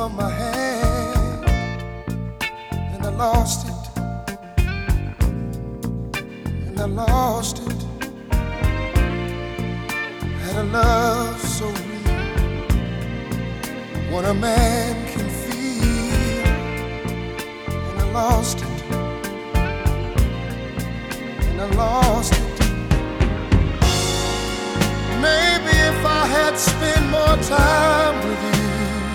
of my hand, and I lost it, and I lost it. Had a love so real, what a man can feel, and I lost it, and I lost it. Maybe if I had spent more time with you,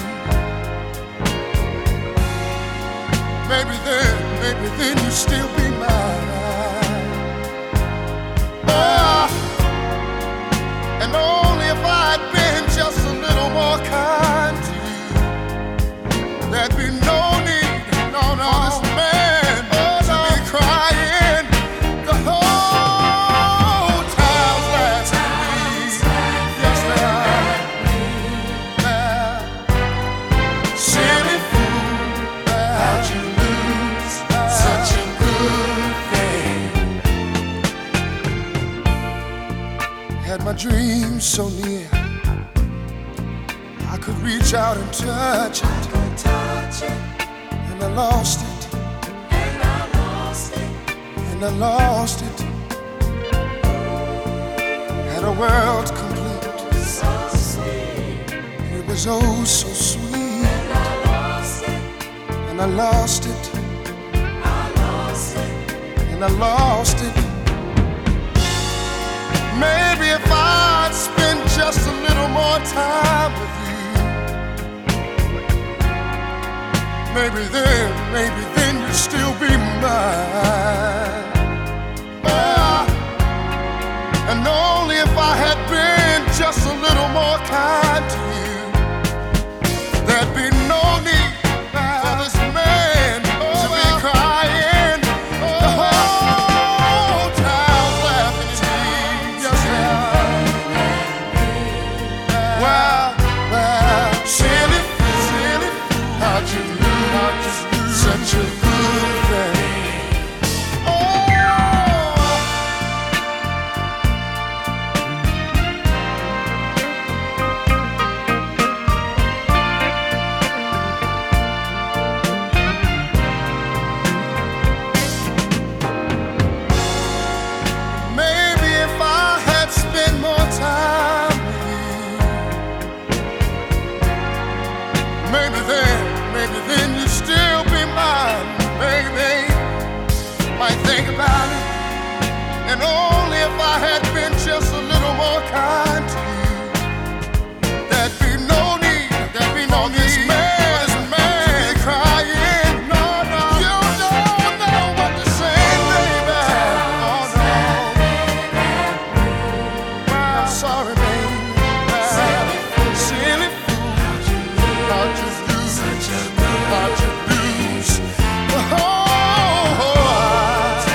maybe then you'd still be mine. Oh, and only if I'd been just a little more kind to you, there'd be no need, no, for this man to be crying the whole time's laughing me. Yes, they are. Silly fool, how'd you lose such a good thing? Had my dreams so near, I could reach out and touch it, and I lost it, and I lost it. Had a world complete, so sweet, it was oh so sweet, and I lost it, and I lost it, and I lost it. Maybe if I'd spent just a little more time with you, maybe then you'd still be mine. Ah, and only if I had been just a little more kind to you, there'd be no need for this man to be crying. The whole town's laughing at me. Yes, they are. Well, silly, how'd you lose such a good thing? Maybe if I had spent more time with you, maybe then you'd still be mine. Maybe, might think about it, and only if I had been just a little more kind to you, there'd be no need for this man to be crying. No, you don't know what to say, baby. Oh no, I'm sorry, baby. Silly fool, how'd you lose the whole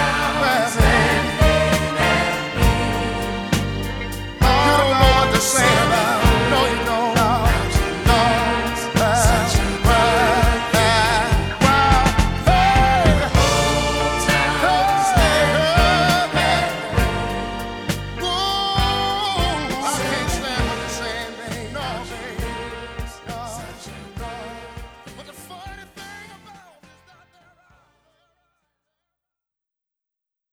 time? You don't know what to say.